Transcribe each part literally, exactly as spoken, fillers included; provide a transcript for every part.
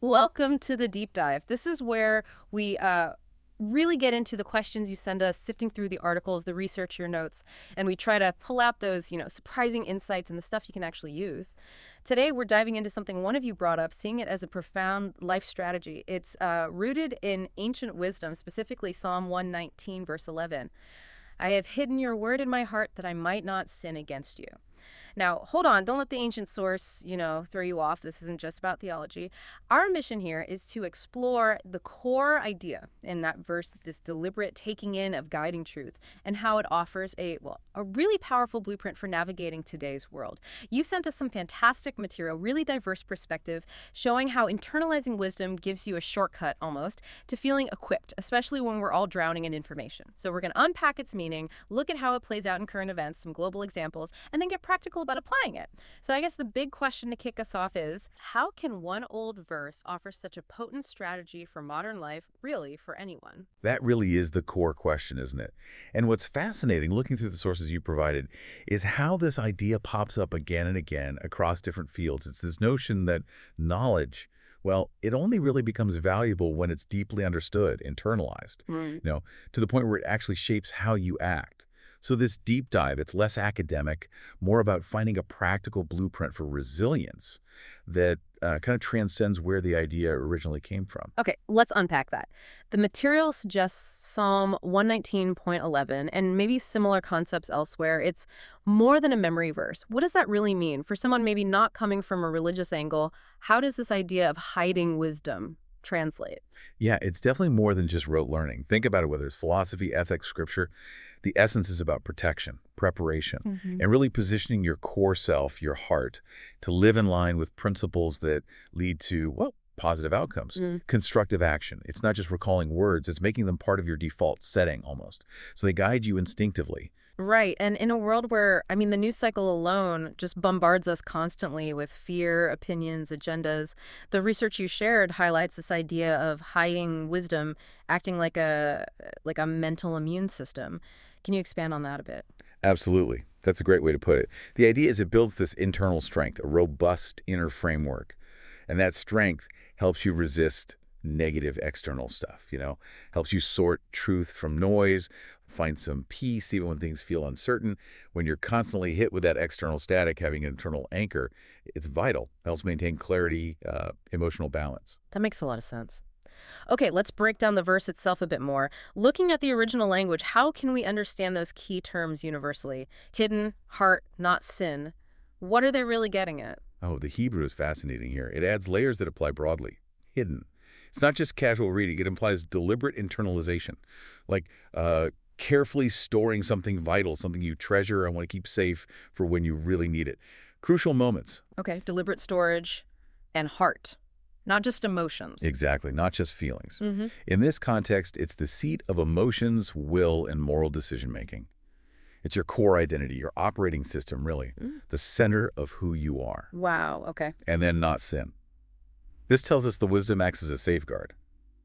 Welcome to the deep dive. This is where we uh, really get into the questions you send us, sifting through the articles, the research, your notes, and we try to pull out those, you know, surprising insights and the stuff you can actually use. Today, we're diving into something one of you brought up, seeing it as a profound life strategy. It's uh, rooted in ancient wisdom, specifically Psalm one nineteen, verse eleven. I have hidden your word in my heart that I might not sin against you. Now, hold on. Don't let the ancient source, you know, throw you off. This isn't just about theology. Our mission here is to explore the core idea in that verse, this deliberate taking in of guiding truth, and how it offers a, well, a really powerful blueprint for navigating today's world. You sent us some fantastic material, really diverse perspective, showing how internalizing wisdom gives you a shortcut, almost, to feeling equipped, especially when we're all drowning in information. So we're going to unpack its meaning, look at how it plays out in current events, some global examples, and then get practical about applying it. So I guess the big question to kick us off is, how can one old verse offer such a potent strategy for modern life, really for anyone? That really is the core question, isn't it? And what's fascinating, looking through the sources you provided, is how this idea pops up again and again across different fields. It's this notion that knowledge, well, it only really becomes valuable when it's deeply understood, internalized, Right. you know, to the point where it actually shapes how you act. So this deep dive, it's less academic, more about finding a practical blueprint for resilience that uh, kind of transcends where the idea originally came from. Okay, let's unpack that. The material suggests Psalm one nineteen point eleven and maybe similar concepts elsewhere. It's more than a memory verse. What does that really mean? For someone maybe not coming from a religious angle, how does this idea of hiding wisdom translate? Yeah, it's definitely more than just rote learning. Think about it, whether it's philosophy, ethics, scripture. The essence is about protection, preparation, Hmm. and really positioning your core self, your heart, to live in line with principles that lead to, well, positive outcomes, Mm. constructive action. It's not just recalling words, it's making them part of your default setting almost. So they guide you instinctively. Right. And in a world where, I mean, the news cycle alone just bombards us constantly with fear, opinions, agendas, the research you shared highlights this idea of hiding wisdom, acting like a like a mental immune system. Can you expand on that a bit? Absolutely. That's a great way to put it. The idea is it builds this internal strength, a robust inner framework. And that strength helps you resist negative external stuff, you know, helps you sort truth from noise, find some peace even when things feel uncertain. When you're constantly hit with that external static, having an internal anchor, it's vital. Helps maintain clarity, uh, emotional balance. That makes a lot of sense. Okay, let's break down the verse itself a bit more. Looking at the original language, how can we understand those key terms universally? Hidden, heart, not sin. What are they really getting at? Oh, the Hebrew is fascinating here. It adds layers that apply broadly. Hidden. It's not just casual reading. It implies deliberate internalization, like uh, carefully storing something vital, something you treasure and want to keep safe for when you really need it. Crucial moments. Okay, deliberate storage and heart, not just emotions. Exactly, not just feelings. Mm-hmm. In this context, it's the seat of emotions, will, and moral decision-making. It's your core identity, your operating system, really, Mm. the center of who you are, Wow, okay. and then not sin. This tells us the wisdom acts as a safeguard.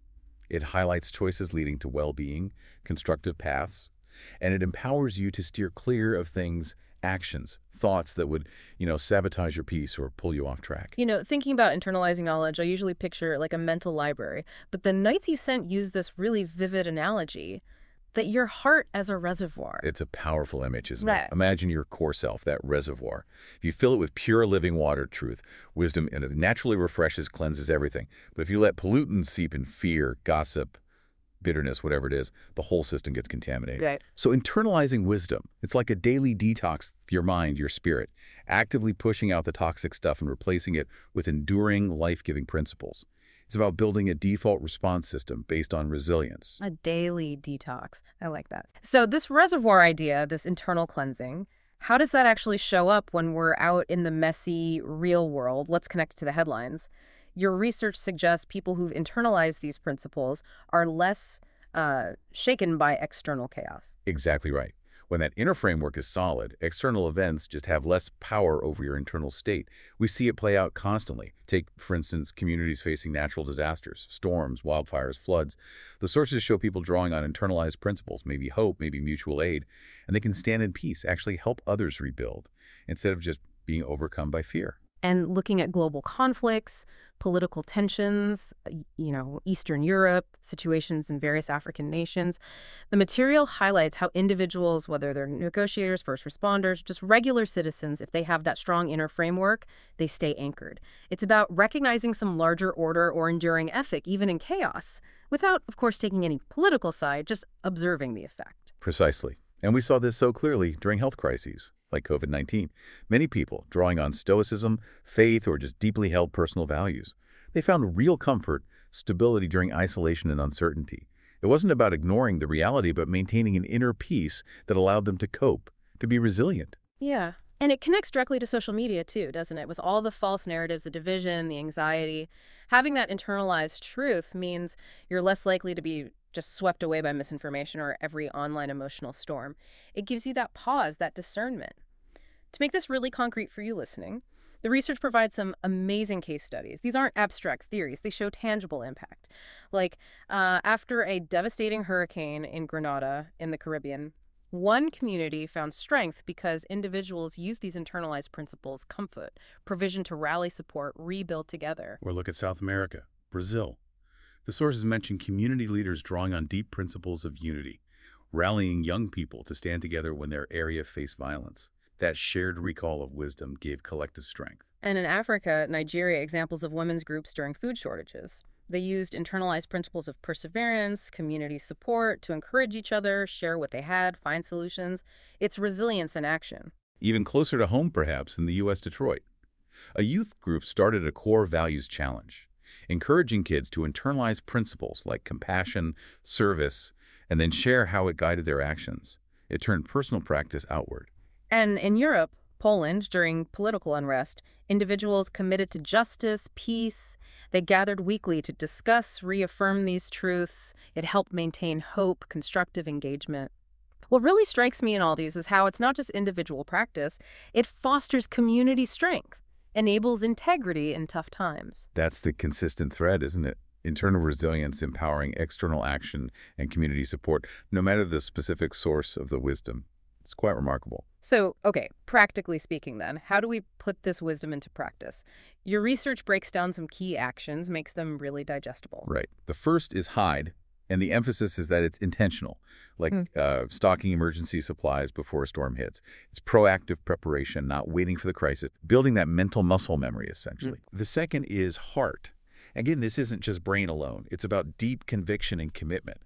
It highlights choices leading to well-being, constructive paths, and it empowers you to steer clear of things, actions, thoughts that would, you know, sabotage your peace or pull you off track. You know, thinking about internalizing knowledge, I usually picture like a mental library. But the Knights You Sent use this really vivid analogy that your heart as a reservoir. It's a powerful image, isn't Right. it? Imagine your core self, that reservoir. If you fill it with pure living water, truth, wisdom, and it naturally refreshes, cleanses everything. But if you let pollutants seep in, fear, gossip, bitterness, whatever it is, the whole system gets contaminated. Right. So internalizing wisdom, it's like a daily detox of your mind, your spirit, actively pushing out the toxic stuff and replacing it with enduring, life-giving principles. It's about building a default response system based on resilience. A daily detox. I like that. So this reservoir idea, this internal cleansing, how does that actually show up when we're out in the messy, real world? Let's connect to the headlines. Your research suggests people who've internalized these principles are less uh, shaken by external chaos. Exactly right. When that inner framework is solid, external events just have less power over your internal state. We see it play out constantly. Take, for instance, communities facing natural disasters, storms, wildfires, floods. The sources show people drawing on internalized principles, maybe hope, maybe mutual aid, and they can stand in peace, actually help others rebuild, instead of just being overcome by fear. And looking at global conflicts, political tensions, uh, you know, Eastern Europe, situations in various African nations, the material highlights how individuals, whether they're negotiators, first responders, just regular citizens, if they have that strong inner framework, they stay anchored. It's about recognizing some larger order or enduring ethic, even in chaos, without, of course, taking any political side, just observing the effect. Precisely. And we saw this so clearly during health crises, like COVID nineteen. Many people, drawing on stoicism, faith, or just deeply held personal values, they found real comfort, stability during isolation and uncertainty. It wasn't about ignoring the reality, but maintaining an inner peace that allowed them to cope, to be resilient. Yeah. And it connects directly to social media, too, doesn't it? With all the false narratives, the division, the anxiety. Having that internalized truth means you're less likely to be just swept away by misinformation or every online emotional storm. It gives you that pause, that discernment. To make this really concrete for you listening, the research provides some amazing case studies. These aren't abstract theories. They show tangible impact. Like uh, after a devastating hurricane in Grenada in the Caribbean, one community found strength because individuals used these internalized principles, comfort, provision to rally support, rebuild together. Or look at South America, Brazil. The sources mention community leaders drawing on deep principles of unity, rallying young people to stand together when their area faced violence. That shared recall of wisdom gave collective strength. And in Africa, Nigeria, examples of women's groups during food shortages. They used internalized principles of perseverance, community support to encourage each other, share what they had, find solutions. It's resilience in action. Even closer to home, perhaps, in the U S Detroit. A youth group started a core values challenge, encouraging kids to internalize principles like compassion, service, and then share how it guided their actions. It turned personal practice outward. And in Europe, Poland, during political unrest, individuals committed to justice, peace. They gathered weekly to discuss, reaffirm these truths. It helped maintain hope, constructive engagement. What really strikes me in all these is how it's not just individual practice, it fosters community strength, enables integrity in tough times. That's the consistent thread, isn't it? Internal resilience empowering external action and community support, no matter the specific source of the wisdom. It's quite remarkable. So, okay, practically speaking then, how do we put this wisdom into practice? Your research breaks down some key actions, makes them really digestible. Right. The first is hide, and the emphasis is that it's intentional, like Mm. uh, stocking emergency supplies before a storm hits. It's proactive preparation, not waiting for the crisis, building that mental muscle memory, essentially. The second is heart. Again, this isn't just brain alone. It's about deep conviction and commitment.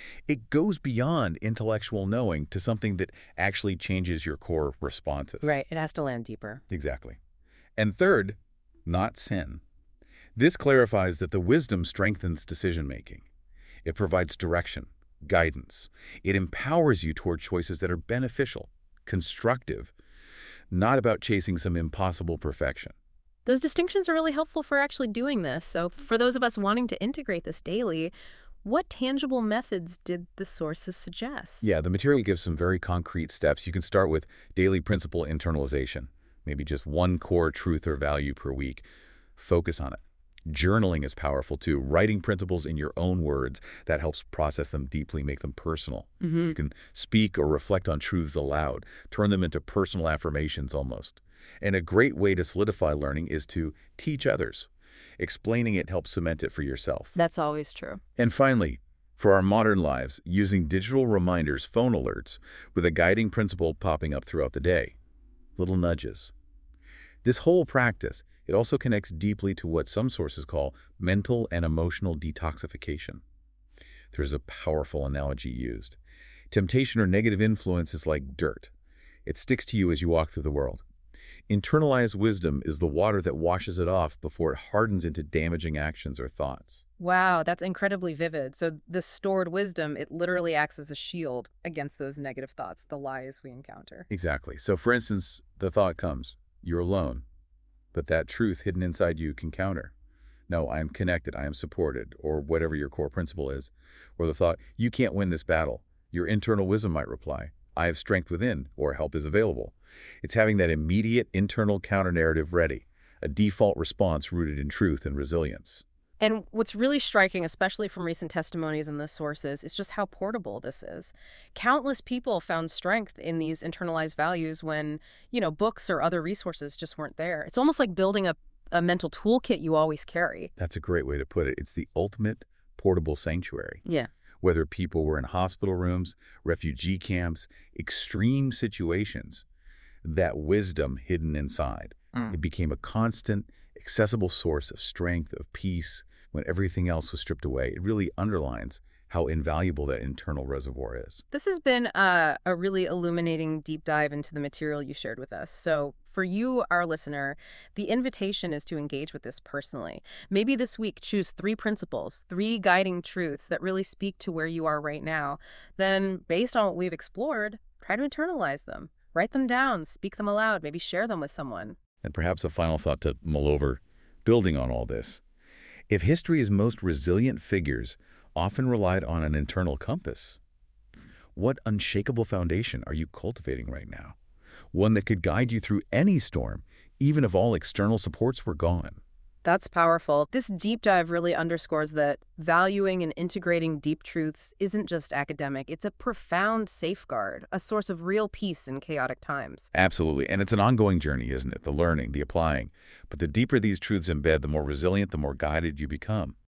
It goes beyond intellectual knowing to something that actually changes your core responses. Right, it has to land deeper. Exactly. And third, not sin. This clarifies that the wisdom strengthens decision-making. It provides direction, guidance. It empowers you toward choices that are beneficial, constructive, not about chasing some impossible perfection. Those distinctions are really helpful for actually doing this. So for those of us wanting to integrate this daily, what tangible methods did the sources suggest? Yeah, the material gives some very concrete steps. You can start with daily principle internalization, maybe just one core truth or value per week. Focus on it. Journaling is powerful too. Writing principles in your own words, that helps process them deeply, make them personal. Mm-hmm. You can speak or reflect on truths aloud, turn them into personal affirmations almost. And a great way to solidify learning is to teach others. Explaining it helps cement it for yourself. That's always true. And finally, for our modern lives, using digital reminders, phone alerts, with a guiding principle popping up throughout the day. Little nudges. This whole practice, it also connects deeply to what some sources call mental and emotional detoxification. There's a powerful analogy used. Temptation or negative influence is like dirt. It sticks to you as you walk through the world. Internalized wisdom is the water that washes it off before it hardens into damaging actions or thoughts. Wow, that's incredibly vivid. So this stored wisdom, it literally acts as a shield against those negative thoughts, the lies we encounter. Exactly. So for instance, the thought comes, you're alone, but that truth hidden inside you can counter. No, I am connected, I am supported, or whatever your core principle is. Or the thought, you can't win this battle. Your internal wisdom might reply, I have strength within, or help is available. It's having that immediate internal counter-narrative ready, a default response rooted in truth and resilience. And what's really striking, especially from recent testimonies in the sources, is just how portable this is. Countless people found strength in these internalized values when, you know, books or other resources just weren't there. It's almost like building a, a mental toolkit you always carry. That's a great way to put it. It's the ultimate portable sanctuary. Yeah. Whether people were in hospital rooms, refugee camps, extreme situations, that wisdom hidden inside. Mm. It became a constant, accessible source of strength, of peace, when everything else was stripped away. It really underlines how invaluable that internal reservoir is. This has been a, a really illuminating deep dive into the material you shared with us. So for you, our listener, the invitation is to engage with this personally. Maybe this week, choose three principles, three guiding truths that really speak to where you are right now. Then, based on what we've explored, try to internalize them. Write them down, speak them aloud, maybe share them with someone. And perhaps a final thought to mull over, building on all this. If history's most resilient figures often relied on an internal compass, what unshakable foundation are you cultivating right now? One that could guide you through any storm, even if all external supports were gone. That's powerful. This deep dive really underscores that valuing and integrating deep truths isn't just academic. It's a profound safeguard, a source of real peace in chaotic times. Absolutely. And it's an ongoing journey, isn't it? The learning, the applying. But the deeper these truths embed, the more resilient, the more guided you become.